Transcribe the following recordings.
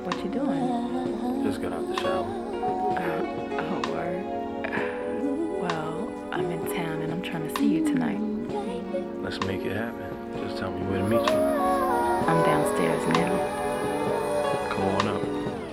What you doing? Just got out the shower. Oh, word. Well, I'm in town and I'm trying to see you tonight. Let's make it happen. Just tell me where to meet you. I'm downstairs now. Come on up.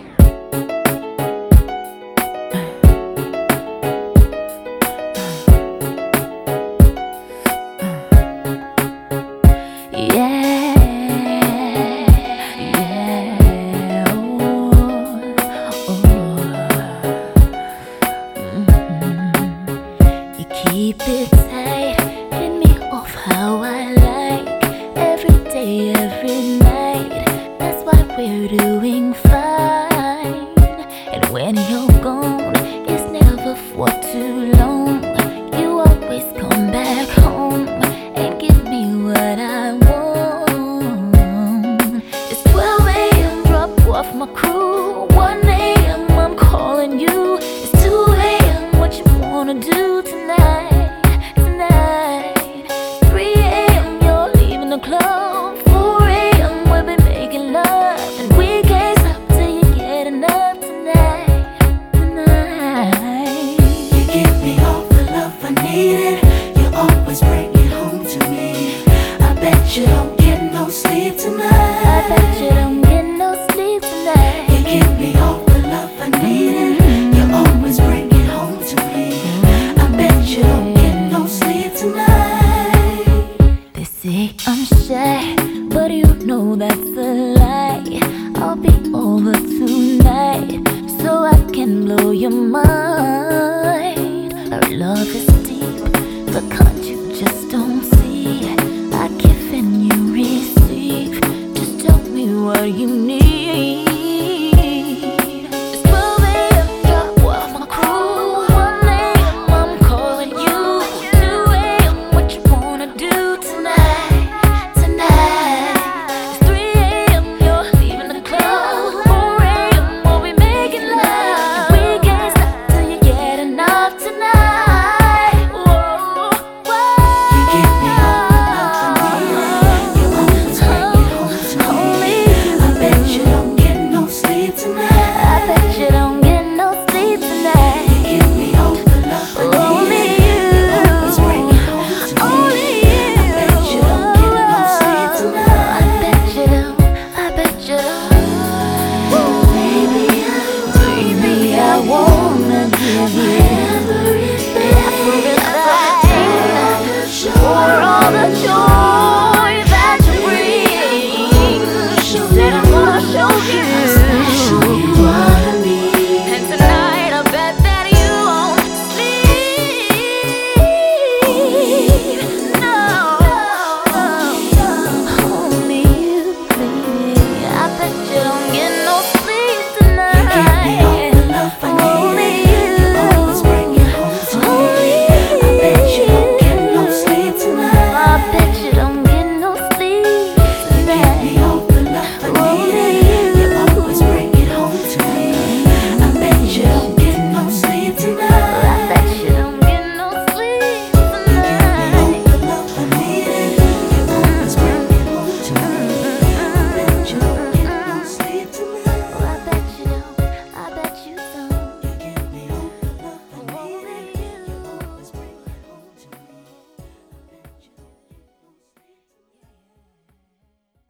Keep it tight, hit me off how I like. Every day, every night, that's why we're doing fine. And when you're gone, it's never for too long. You always come back home and give me what I want. It's 12 a.m., drop off my crew. 1 a.m., I'm calling you. It's 2 a.m., what you wanna do tonight? 3 a.m. you're leaving the club. 4 a.m. we'll be making love, and we can't stop till you get enough tonight. You give me all the love I needed. You always bring it home to me. I bet you don't get no sleep tonight. I bet you don't get no sleep tonight. You give me all the love I needed. You always bring it home to me. I bet you don't get no sleep tonight. They say I'm shy, but you know that's a lie. I'll be over tonight so I can blow your mind. Our love is deep, but can't you just don't see? I give and you receive. Just tell me what you need. It's 12 a.m., drop off my crew. 1 a.m., I'm calling you. 2 a.m., what you wanna do tonight? It's 3 a.m., you're leaving the club. 4 a.m., we'll be making love. We can't stop till you get enough tonight. Whoa, whoa. You give me all the love I needed. You always bring it home to me. I bet you don't get no sleep tonight. I bet you don't get no sleep tonight. You give me all the love I Only needed. You always bring it home to me. Only I bet you don't get no sleep tonight. I bet you don't. I bet you don't. Baby, I wanna give you everything for all the joy that you bring. She said I'm gonna show you.